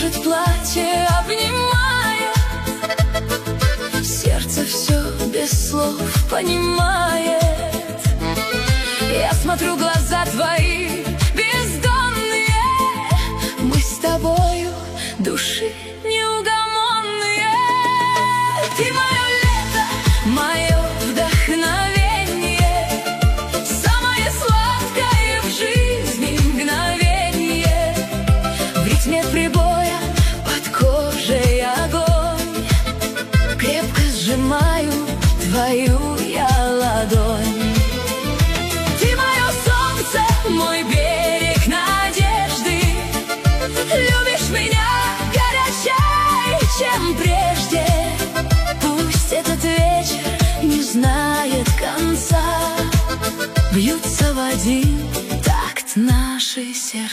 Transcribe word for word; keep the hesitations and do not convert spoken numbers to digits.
кружит платье, обнимает. Сердце все без слов понимает. Я смотрю, глаза твои бездонные, мы с тобою души неугомонные. Ты мое лето, мое вдохновение, самое сладкое в жизни мгновение. В ритме прибоя под кожей огонь, крепко сжимаю твою я ладонь. Мой берег надежды, любишь меня горячей, чем прежде. Пусть этот вечер не знает конца, бьются в один такт наши сердца.